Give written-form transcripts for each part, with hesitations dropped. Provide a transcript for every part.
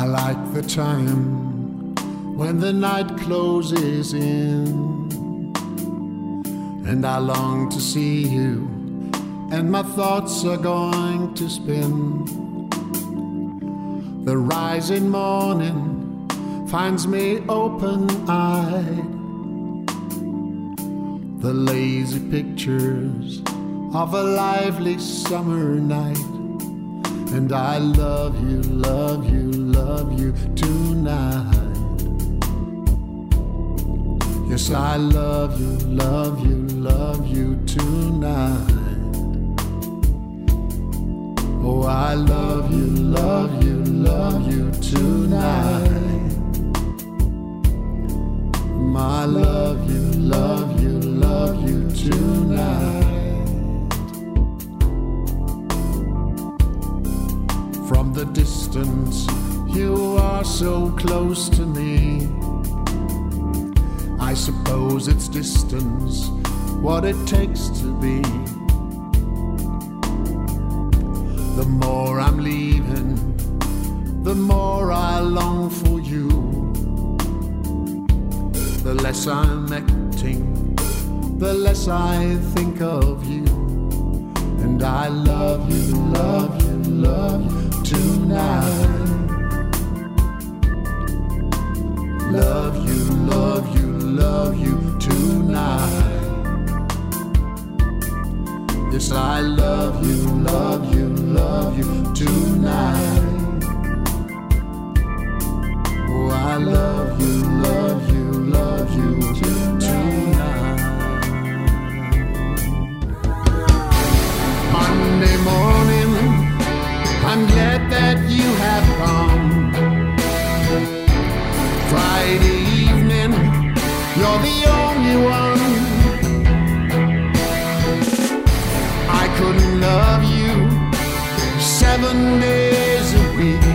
I like the time when the night closes in, and I long to see you, and my thoughts are going to spin. The rising morning finds me open-eyed. The lazy pictures of a lively summer night. And I love you, love you, love you tonight. Yes, I love you, love you, love you tonight. Oh, I love you, love you, love you tonight. My love you, love you, love you tonight. From the distance, you are so close to me. I suppose it's distance, what it takes to be. The more I'm leaving, the more I long for you. The less I'm acting, the less I think of you. And I love you, love you, love you tonight. Love you, love you, love you tonight. Yes, I love you, love you, love you tonight. Oh, I love you, love you, love you tonight. Monday morning, I'm glad that you have come. Friday evening, you're the only one. I couldn't love you 7 days a week.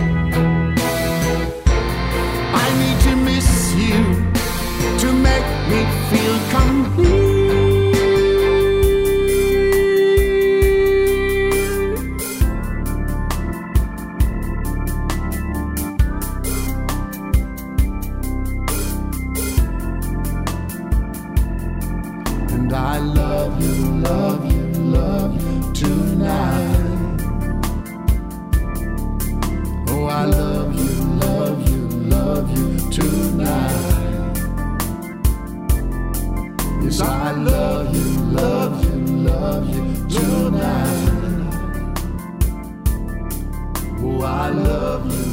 I need to miss you to make me feel complete. And I love you, love you, love you tonight. Oh, I love you, love you, love you tonight. Yes, I love you, love you, love you tonight. Oh, I love you.